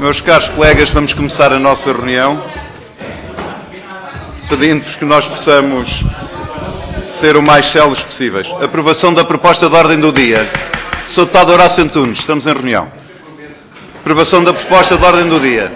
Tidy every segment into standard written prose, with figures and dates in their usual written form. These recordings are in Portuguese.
Meus caros colegas, vamos começar a nossa reunião, pedindo-vos que nós possamos ser o mais céleres possíveis. Aprovação da proposta de ordem do dia. Sr. Deputado Horácio Antunes, estamos em reunião. Aprovação da proposta de ordem do dia.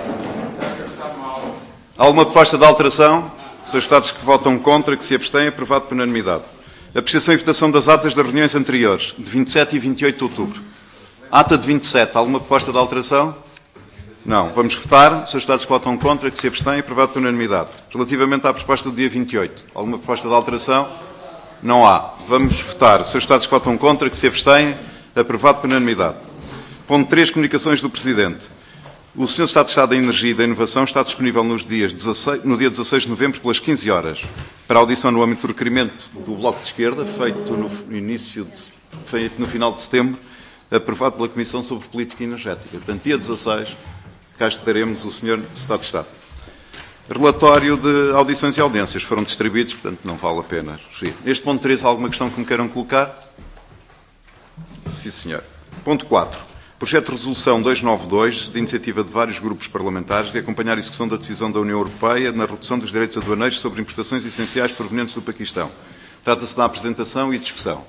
Há alguma proposta de alteração? Os deputados que votam contra, que se abstêm, aprovado por unanimidade. Apreciação e votação das atas das reuniões anteriores, de 27 e 28 de outubro. Ata de 27, há alguma proposta de alteração? Não. Vamos votar. Os deputados que votam contra, que se abstêm, aprovado por unanimidade. Relativamente à proposta do dia 28, alguma proposta de alteração? Não há. Vamos votar. Os deputados que votam contra, que se abstêm, aprovado por unanimidade. Ponto 3, comunicações do Presidente. O Sr. Estado de Estado da Energia e da Inovação está disponível no dia 16 de novembro, pelas 15 horas, para audição no âmbito do requerimento do Bloco de Esquerda, feito no final de setembro, aprovado pela Comissão sobre Política Energética. Portanto, dia 16, cá estaremos o Sr. Estado de Estado. Relatório de audições e audiências foram distribuídos, portanto, não vale a pena referir. Neste ponto 3, há alguma questão que me queiram colocar? Sim, senhor. Ponto 4. Projeto de Resolução 292, de iniciativa de vários grupos parlamentares, de acompanhar a execução da decisão da União Europeia na redução dos direitos aduaneiros sobre importações essenciais provenientes do Paquistão. Trata-se da apresentação e discussão.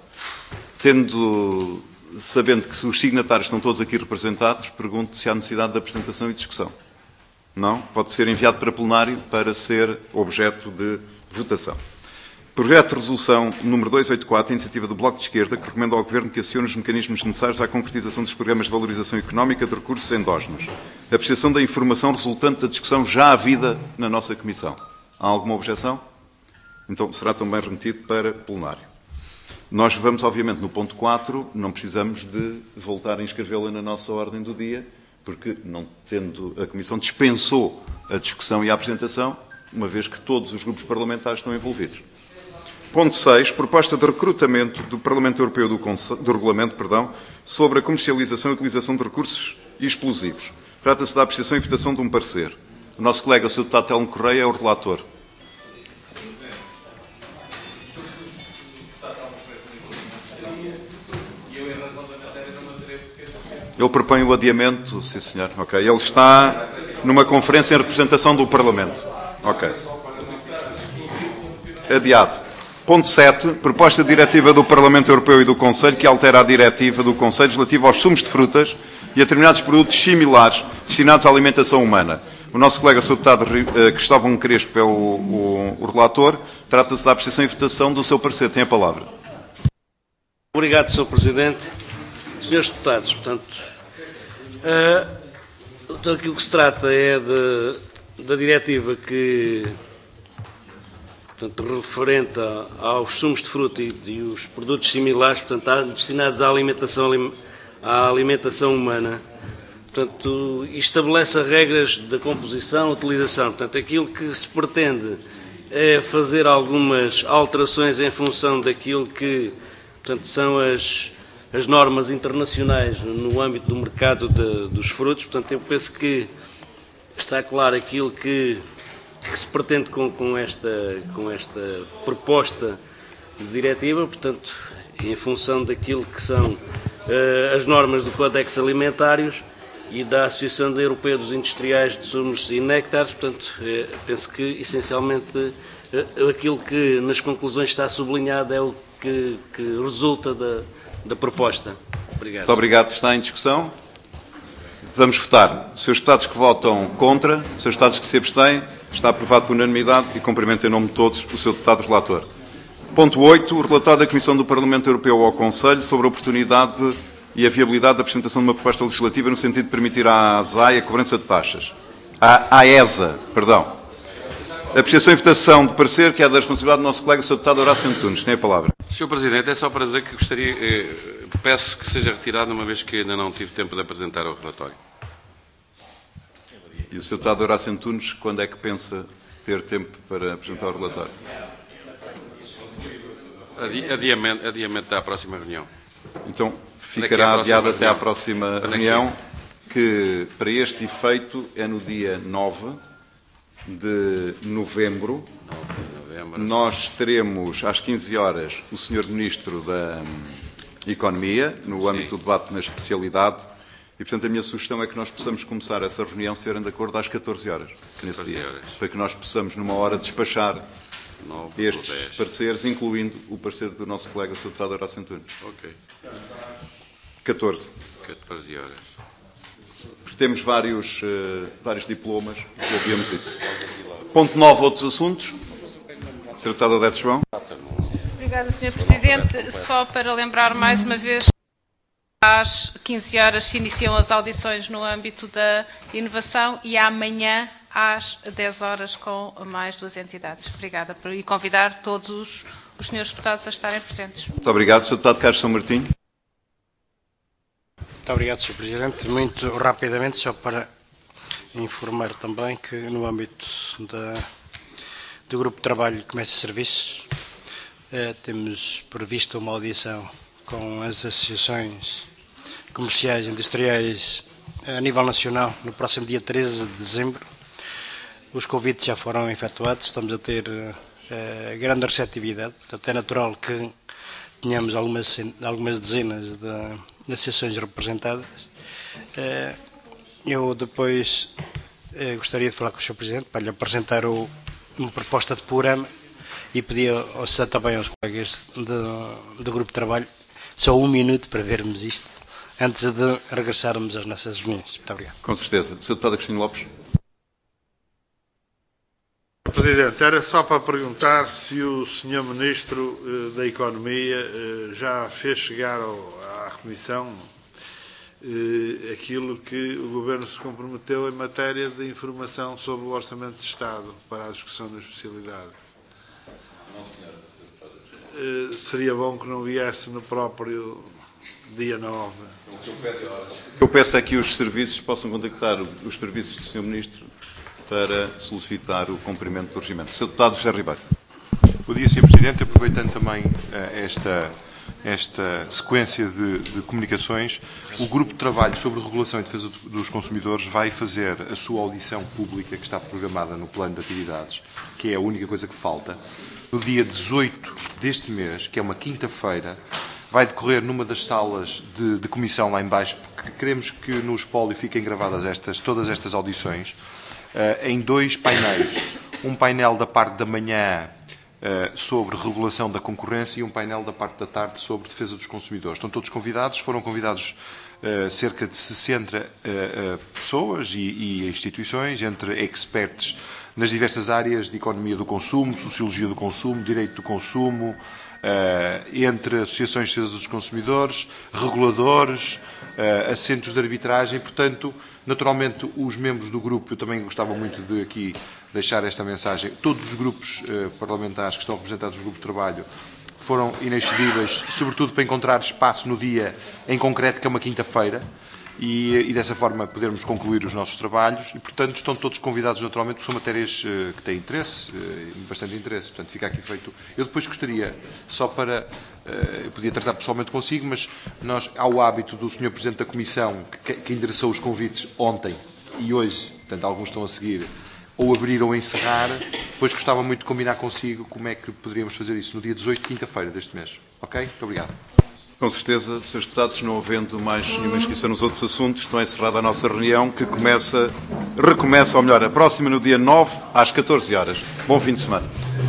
Sabendo que os signatários estão todos aqui representados, pergunto se há necessidade de apresentação e discussão. Não? Pode ser enviado para plenário para ser objeto de votação. Projeto de Resolução número 284, iniciativa do Bloco de Esquerda, que recomenda ao Governo que acione os mecanismos necessários à concretização dos programas de valorização económica de recursos endógenos. Apreciação da informação resultante da discussão já havida na nossa Comissão. Há alguma objeção? Então será também remetido para plenário. Nós vamos, obviamente, no ponto 4, não precisamos de voltar a inscrevê-la na nossa ordem do dia, porque, não tendo a Comissão, dispensou a discussão e a apresentação, uma vez que todos os grupos parlamentares estão envolvidos. Ponto 6. Proposta de recrutamento do Parlamento Europeu do Regulamento, sobre a comercialização e utilização de recursos explosivos. Trata-se da apreciação e votação de um parecer. O nosso colega, o Sr. Deputado Telmo Correia, é o relator. Ele propõe o adiamento, sim senhor. Ok. Ele está numa conferência em representação do Parlamento. Ok. Adiado. Ponto 7. Proposta de diretiva do Parlamento Europeu e do Conselho que altera a diretiva do Conselho relativa aos sumos de frutas e a determinados produtos similares destinados à alimentação humana. O nosso colega, o Sr. Deputado Cristóvão Crespo, é o relator. Trata-se da apreciação e votação do seu parecer. Tem a palavra. Obrigado, Sr. Presidente. Senhores deputados, portanto, aquilo que se trata é da diretiva que, portanto, referente aos sumos de fruta e os produtos similares, portanto, destinados à alimentação humana, portanto, estabelece regras da composição e utilização. Portanto, aquilo que se pretende é fazer algumas alterações em função daquilo que, portanto, são as normas internacionais no âmbito do mercado dos frutos. Portanto, eu penso que está claro aquilo que se pretende com esta proposta de diretiva, portanto, em função daquilo que são as normas do Codex Alimentários e da Associação Europeia dos Industriais de Sumos e Néctares. Portanto, penso que, essencialmente, aquilo que nas conclusões está sublinhado é o que resulta da proposta. Obrigado. Muito obrigado. Está em discussão? Vamos votar. Os seus deputados que votam contra, os seus deputados que se abstêm, está aprovado por unanimidade e cumprimento em nome de todos o seu deputado relator. Ponto 8. O relatório da Comissão do Parlamento Europeu ao Conselho sobre a oportunidade e a viabilidade da apresentação de uma proposta legislativa no sentido de permitir à ASAI a cobrança de taxas. À ESA, perdão. Apreciação e votação de parecer, que é da responsabilidade do nosso colega, o Sr. Deputado Horácio Antunes. Tem a palavra. Sr. Presidente, é só para dizer que peço que seja retirado, uma vez que ainda não tive tempo de apresentar o relatório. E o Sr. Deputado Horácio Antunes, quando é que pensa ter tempo para apresentar o relatório? Adiamento da próxima reunião. Então, ficará adiado até à próxima reunião, que para este efeito é no dia 9 de novembro. Nós teremos às 15 horas o Sr. Ministro da Economia, no âmbito do debate na especialidade, E, portanto, a minha sugestão é que nós possamos começar essa reunião, se estiverem de acordo, às 14 horas, nesse dia, para que nós possamos, numa hora, despachar estes pareceres, incluindo o parecer do nosso colega, o Sr. Deputado Horácio Antunes. Ok. 14. 14 horas. Porque temos vários diplomas que havíamos dito. Ponto 9, outros assuntos. Sr. Deputado Odete João. Obrigada, Sr. Presidente. Só para lembrar mais uma vez, às 15 horas se iniciam as audições no âmbito da inovação e amanhã às 10 horas com mais 2 entidades. Obrigada. E convidar todos os senhores deputados a estarem presentes. Muito obrigado. Sr. Deputado Carlos São Martinho. Muito obrigado, Sr. Presidente. Muito rapidamente, só para informar também que no âmbito do Grupo de Trabalho de Comércio e Serviços temos previsto uma audição com as associações comerciais e industriais a nível nacional no próximo dia 13 de dezembro. Os convites já foram efetuados, estamos a ter grande receptividade, portanto é natural que tenhamos algumas dezenas de associações representadas. Eu depois gostaria de falar com o Sr. Presidente para lhe apresentar uma proposta de programa e pedir também aos colegas do Grupo de Trabalho só 1 minuto para vermos isto antes de regressarmos às nossas reuniões. Muito obrigado. Com certeza. Sr. Deputado Agostinho Lopes. Presidente, era só para perguntar se o Sr. Ministro da Economia já fez chegar à Comissão aquilo que o Governo se comprometeu em matéria de informação sobre o Orçamento de Estado para a discussão da especialidade. Não, senhora. Seria bom que não viesse no próprio dia 9. Eu peço é que os serviços possam contactar os serviços do Sr. Ministro para solicitar o cumprimento do regimento. Sr. Deputado José Ribeiro. Bom dia, Sr. Presidente. Aproveitando também esta sequência de comunicações, o Grupo de Trabalho sobre Regulação e Defesa dos Consumidores vai fazer a sua audição pública que está programada no plano de atividades, que é a única coisa que falta, no dia 18 deste mês, que é uma quinta-feira. Vai decorrer numa das salas de comissão lá em baixo, porque queremos que no espólio fiquem gravadas todas estas audições, em 2 painéis. Um painel da parte da manhã sobre regulação da concorrência e um painel da parte da tarde sobre defesa dos consumidores. Estão todos convidados, foram convidados cerca de 60 pessoas e instituições, entre experts nas diversas áreas de economia do consumo, sociologia do consumo, direito do consumo, entre associações de defesa dos consumidores, reguladores, assentos de arbitragem. Portanto, naturalmente, os membros do grupo, eu também gostava muito de aqui deixar esta mensagem, todos os grupos parlamentares que estão representados no grupo de trabalho foram inexcedíveis, sobretudo para encontrar espaço no dia em concreto, que é uma quinta-feira, e dessa forma podermos concluir os nossos trabalhos. E, portanto, estão todos convidados naturalmente, porque são matérias que têm interesse, bastante interesse. Portanto, fica aqui feito. Eu depois gostaria, só para... eu podia tratar pessoalmente consigo, mas nós, há o hábito do Sr. Presidente da Comissão, que endereçou os convites ontem e hoje, portanto, alguns estão a seguir, ou abrir ou encerrar. Depois gostava muito de combinar consigo como é que poderíamos fazer isso no dia 18, quinta-feira deste mês. Ok? Muito obrigado. Com certeza, Srs. Deputados, não havendo mais nenhuma inscrição nos outros assuntos, está encerrada a nossa reunião, que recomeça, ou melhor, a próxima no dia 9, às 14 horas. Bom fim de semana.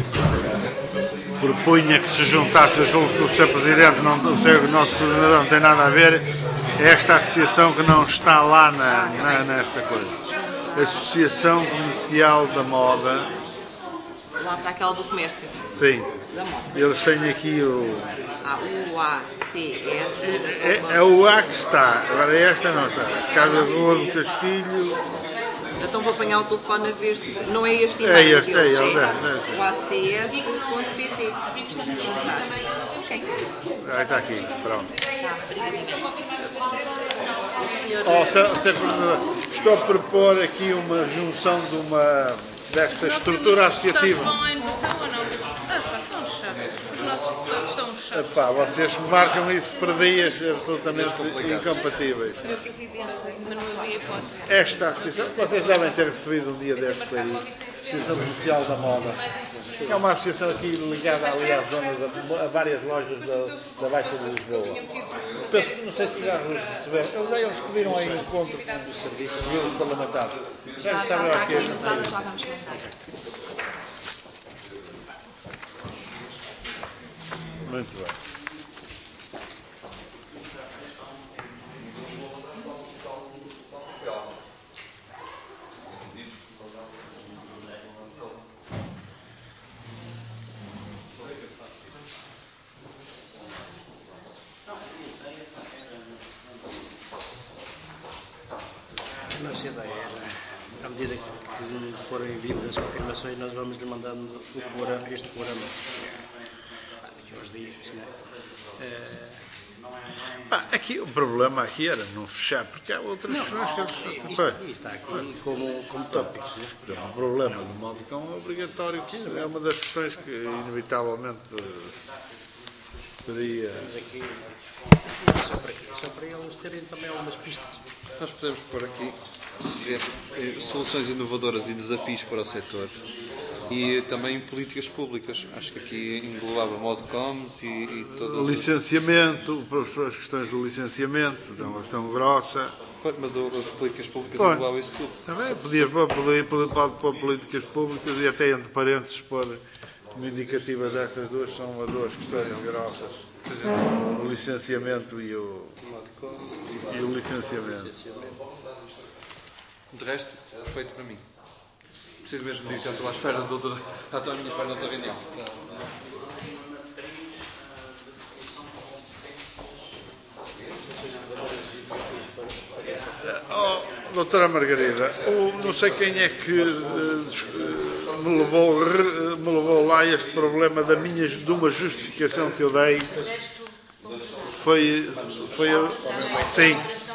Propunha que se juntasse, eu julgo que o Sr. Presidente, o nosso cidadão não tem nada a ver, é esta associação que não está lá nesta coisa. Associação Comercial da Moda. Lá para aquela do comércio. Sim. Da moda. Eles têm aqui o... UACS. É o A que está, agora esta não está. Casa Rua do Castilho. Então vou apanhar o telefone a ver se não é este É e-mail. este, O acs.pt. Ok. Está aqui, pronto. O senhor... Estou a propor aqui uma junção desta estrutura associativa. Os nossos deputados vão à inovação ou não? São chatos. Os nossos deputados são chatos. Vocês marcam isso para dias absolutamente incompatíveis. Senhor Presidente, Mas não havia hipótese. Esta associação, vocês devem ter recebido um dia destes aí. Associação Social da Moda. É uma associação aqui ligada ali à zona a várias lojas da Baixa de Lisboa. Penso, não sei se já os receberam. Eles pediram aí um encontro do serviço, os parlamentares. Já estavam aqui. Já vamos tentar. Muito bem. A nossa ideia era, à medida que forem vindo as confirmações, nós vamos lhe mandando este programa daqui a uns dias, não é? Aqui, o problema aqui era não fechar, porque há outras questões que eles... Isto está aqui como tópicos, não é? O problema do Modicom é obrigatório, é uma das questões que inevitavelmente poderia... Mas aqui, só para eles terem também algumas pistas. Nós podemos pôr aqui soluções inovadoras e desafios para o setor e também políticas públicas. Acho que aqui englobava Modcoms e todo o licenciamento, as questões do licenciamento, é uma questão grossa. Mas as políticas públicas englobavam isso tudo. Também pode pôr políticas públicas e até entre parênteses pôr como indicativas destas duas, são as duas questões grossas. O licenciamento e o licenciamento. De resto, perfeito para mim. Preciso mesmo disso, já estou à espera de outra. Já estou à minha espera de outra reunião. Doutora Margarida, não sei quem é que me levou lá este problema de uma justificação que eu dei. Foi sim.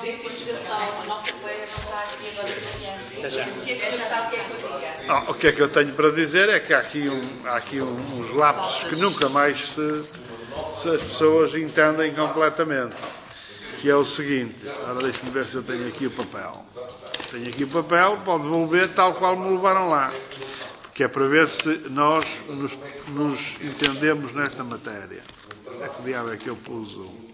O que é que eu tenho para dizer é que há aqui uns lapsos que nunca mais se as pessoas entendem completamente. Que é o seguinte, agora deixe-me ver se eu tenho aqui o papel. Tenho aqui o papel, pode devolver tal qual me levaram lá. Que é para ver se nós nos entendemos nesta matéria. É que diabo é que eu pus o...